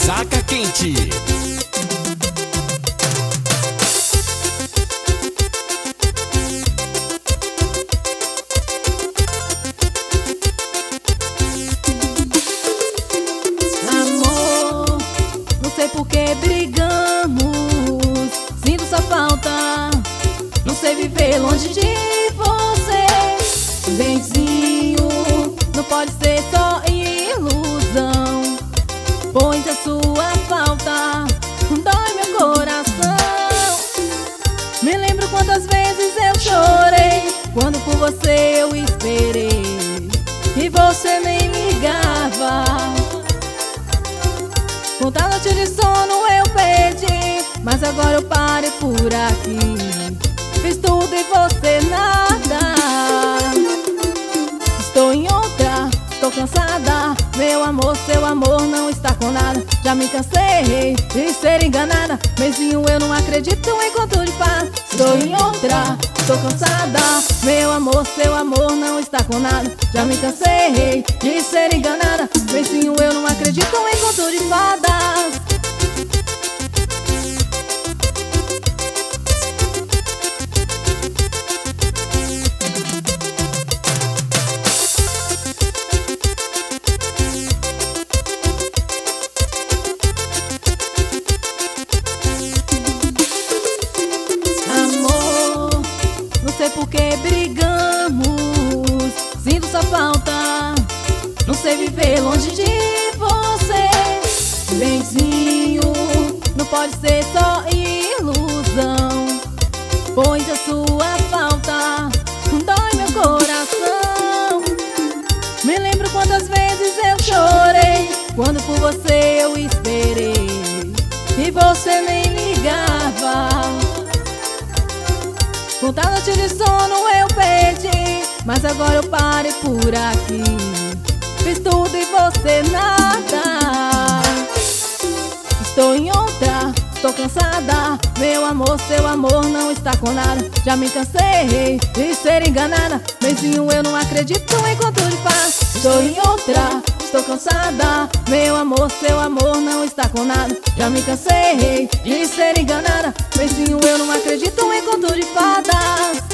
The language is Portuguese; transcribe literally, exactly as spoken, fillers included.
Ressaca Quente. Amor, não sei por que brigamos, sinto sua falta, não sei viver longe de você. Benzinho, não pode ser só ilusão, pois a sua falta dói meu coração. Me lembro quantas vezes eu chorei quando por você eu esperei e você nem ligava. Quanta noite de sono eu perdi, mas agora eu parei por aqui. Fiz tudo e você nada. Estou em outra, estou cansada. Meu amor, seu amor não está com nada. Já me cansei de ser enganada. Mesinho, eu não acredito em conto de paz. Estou em outra, estou cansada. Meu amor, seu amor não está com nada. Já me cansei de ser enganada. Mesinho, eu não acredito em conto de fadas. Não sei por que brigamos, sinto sua falta, não sei viver longe de você. Benzinho, não pode ser só ilusão, pois a sua falta dói meu coração. Me lembro quantas vezes eu chorei quando por você eu esperei e você nem ligava. Quanta noite de sono eu perdi, mas agora eu parei por aqui. Fiz tudo e você nada. Estou em outra, estou cansada. Meu amor, seu amor não está com nada. Já me cansei de ser enganada. Mesinho, eu não acredito em conto de paz. Estou em outra, estou cansada. Meu amor, seu amor não está com nada. Já me cansei de ser enganada. Mesinho, eu não acredito em conto de fadas.